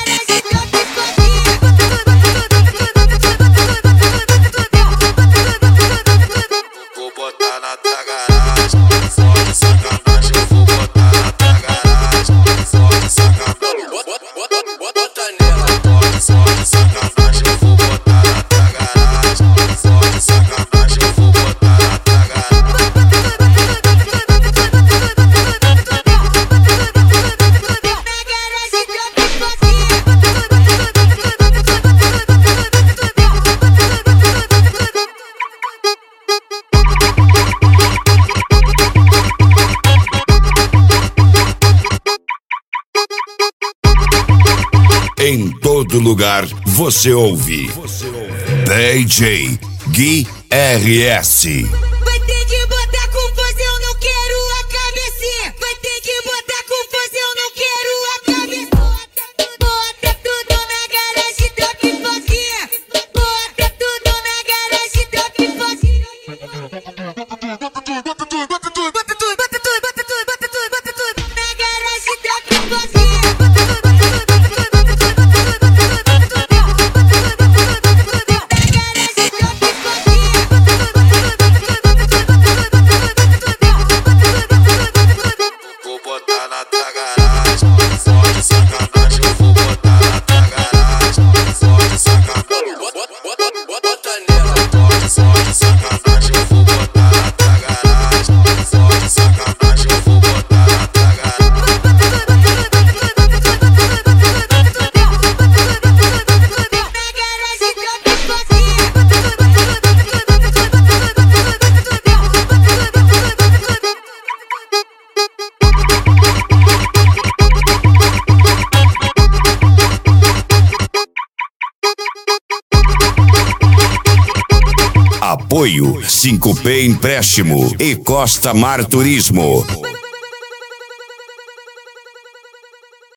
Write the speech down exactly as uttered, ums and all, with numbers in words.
garagem, troca fotinha. Vou botar na tua garagem, só de sacanagem. Eu vou botar na tua garagem, só de sacanagem. Bota nela, só de sacanagem. Eu vou botar na tua garagem, só de sacanagem. Eu vou botar na tua garagem. Em todo lugar você ouve D J Gui R S. Vai ter que botar com força, eu não quero a cabecinha. Vai ter que botar com força, eu não quero a cabeça. Bota tudo na garagem, troca fotinha. Bota tudo na garagem, troca fotinha. Bota tudo, bota tudo, bota tudo, bota tudo, bota tudo, bota tudo, bota tudo, bota tudo na garagem, troca fotinha. Vou botar na tua garagem, só de sacanagem. Eu vou botar na tua garagem, só de sacanagem. Bota nela, só de sacanagem. Eu vou botar na tua garagem, só de sacanagem. Eu vou botar na tua garagem. Na garagem, troca fotinha. Apoio cinco P Empréstimo e Costa Mar Turismo.